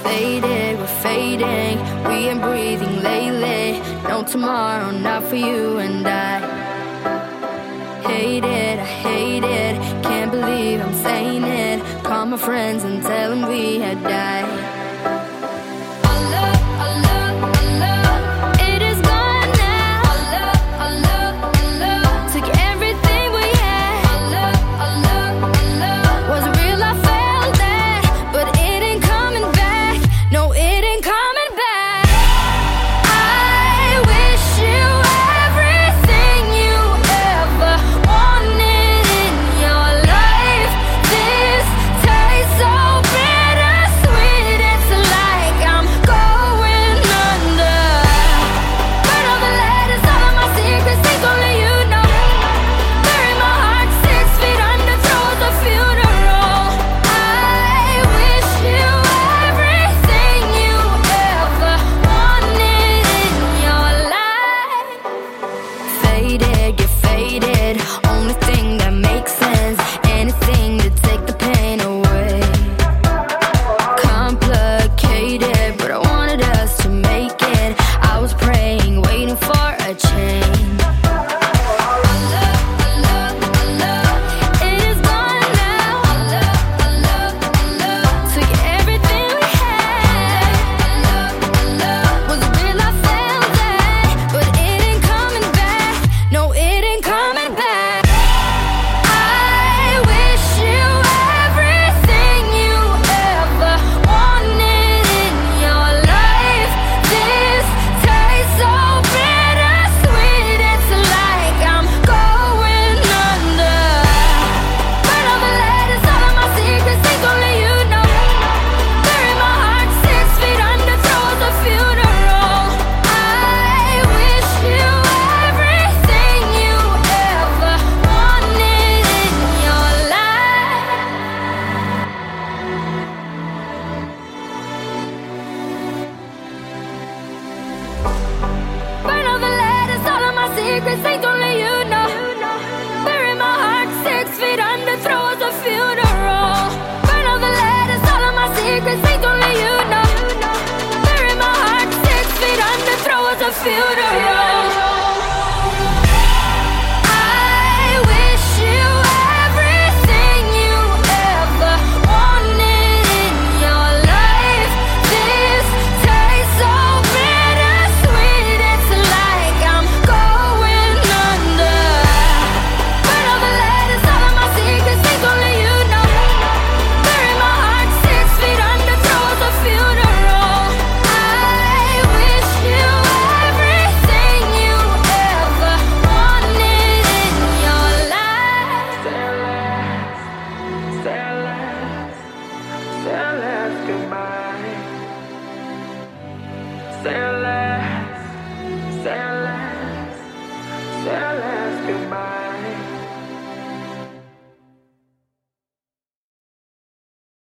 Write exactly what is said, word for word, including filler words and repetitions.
faded, we're fading. We ain't breathing lately. No tomorrow, not for you and I. Hate it, I hate it. Can't believe I'm saying it. Call my friends and tell them we had died. Faded, get faded. Only thing